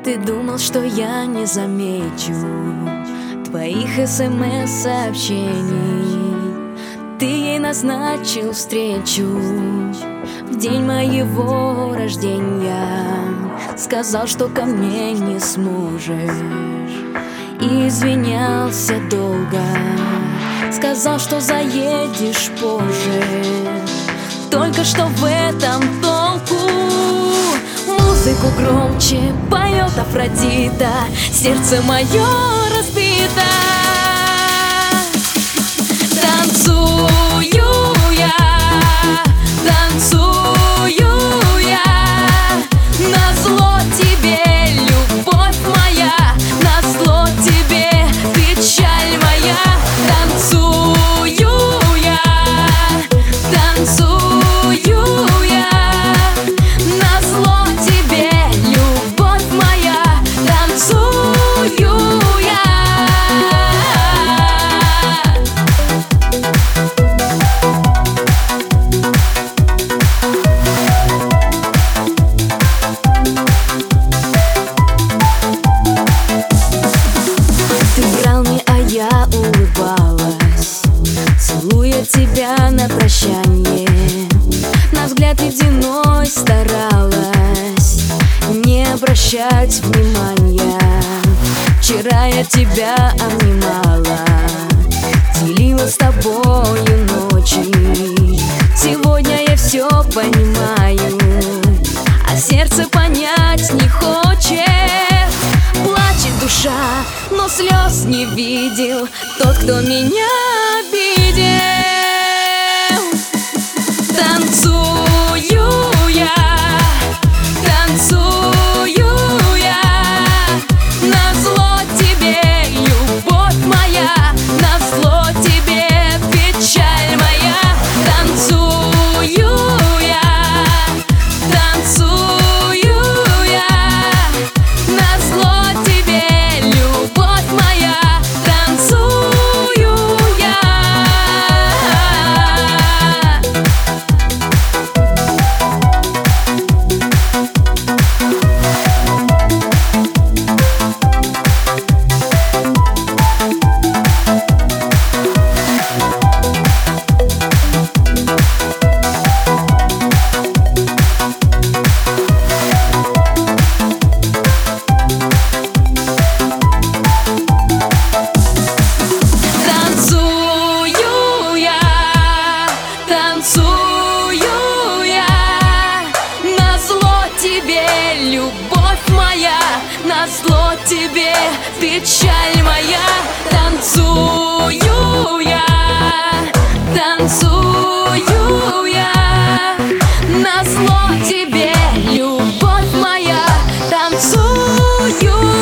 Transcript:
Ты думал, что я не замечу твоих СМС-сообщений. Ты ей назначил встречу в день моего рождения. Сказал, что ко мне не сможешь, и извинялся долго. Сказал, что заедешь позже. Только что в этом толку? Музыку громче поет Афродита, сердце мое разбито. Танцую я, назло тебе, любовь моя, назло тебе, печаль моя. Танцую я, назло тебе, любовь моя, танцую я. Я улыбалась, целуя тебя на прощание. На взгляд ледяной старалась не обращать внимания. Вчера я тебя обнимала, делила с тобою ночи. Сегодня я все понимаю, а сердце понять не хочет. Плачет душа, но слез не видел тот, кто меня обидел. Танцую я, назло тебе, любовь моя, назло тебе, печаль моя. Танцую я, назло тебе, любовь моя, танцую я. Любовь моя, назло тебе, печаль моя. Танцую я, назло тебе, любовь моя, танцую.